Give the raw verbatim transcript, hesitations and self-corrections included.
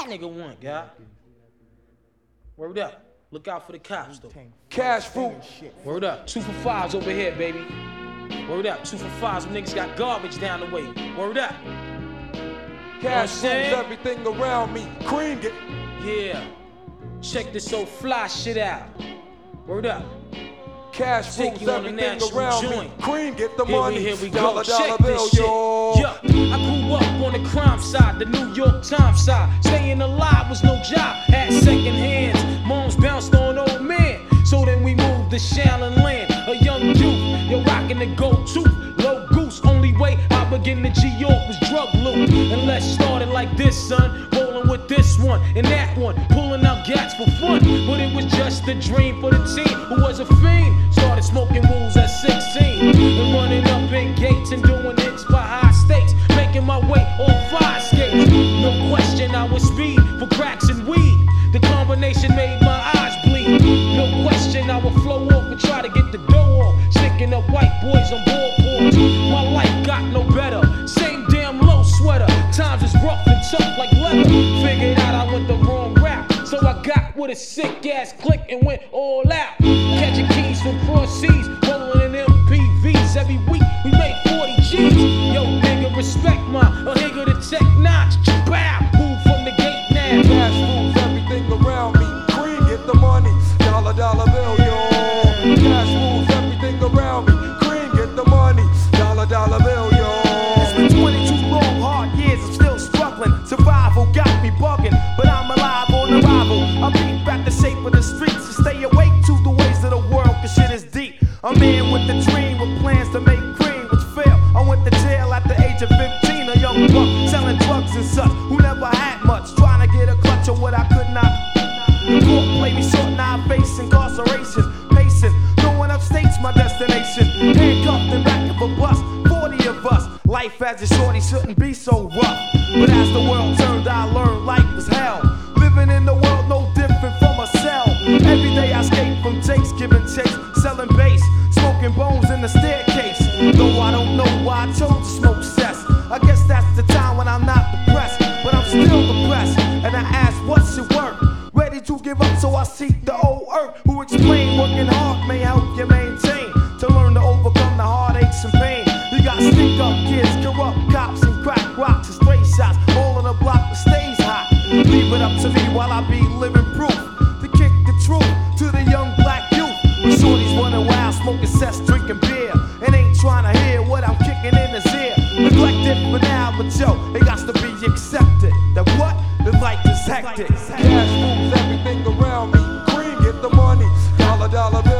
Nigga want, guy. Word up. Look out for the cops, though. Cash fruit. Word up. Two for fives over here, baby. Word up. Two for fives. Them niggas got garbage down the way. Word up. Cash rules everything around me. Cream it. Yeah. Check this old fly shit out. Word up. Cash Take rules you on everything the around joint. me. Cream get the Here money. we, here we dollar, go. dollar Check bill, this yo. shit. Yeah. I grew up on the crime side, the New York Times side. Staying alive was no job. Had second hands. Moms bounced on old men. So then we moved to Shaolin Land. A young youth, you're rocking the gold tooth. Low goose, only way I begin to G-York was drug loot. And let's start it like this, son. Rolling with this one and that one. Pulling out gats for fun. But it was just a dream for the team who was a fiend. Started smoking wools at sixteen. And running up in gates and doing hits for high stakes. Making my way on fire skates. No question I was speed for cracks and weed. The combination made my eyes bleed. No question I would flow off and try to get the dough off. Sticking up white boys on boardboards. My life got no better. Same damn low sweater. Times is rough and tough like leather. Figured out I went the wrong route. So I got with a sick ass click and went all out. Catching keys from cross seas. Rolling in M P Vs. Every week we made forty G's. Yo, nigga, respect my a nigga the tech notch. Bow. Move from the gate now. Cash rules everything around me. Cream get the money. Dollar, dollar bill, yo. Cash rules everything around me. Cream get the money. Dollar, dollar bill, yo. It's been twenty-two long, hard years. I'm still struggling. Survival got me bugging, but I'm alive on arrival. I beat back the shape of the streets and stay awake to the ways of the world, cause shit is deep. A man with a dream with plans to make cream, which failed. I went to jail at the age of fifteen. A young buck selling drugs and such, who never had much, trying to get a clutch of what I could not. The court played me short, now I face incarceration. Pacing, going upstate's my destination. Handcuffed in back of a bus, forty of us. Life as a shorty shouldn't be so rough. But as the world turned, I learned life was hell. Living in the world no different from a cell. Every day I escape from jakes, giving chase, selling bass, smoking bones in the staircase. Though I don't know why I chose to smoke cess. I guess that's the time when I'm not depressed, but I'm still depressed. And I ask, what's it worth? Ready to give up, so I seek the old earth, who explain working hard may help you maintain, to learn to overcome the heartaches and pain. You got stick up kids, corrupt cops, and crack rocks and stray shots, all on the block that stays hot. Leave it up to me while I be living proof to kick the truth to the young black youth. When shorties running wild, smoking cess, drinking beer, and ain't trying to hear what I'm kicking in his ear. Neglected for now, but yo, it got to be accepted that what? The life is hectic. Cash rules everything around me. Cream get the money. Dollar, dollar bill.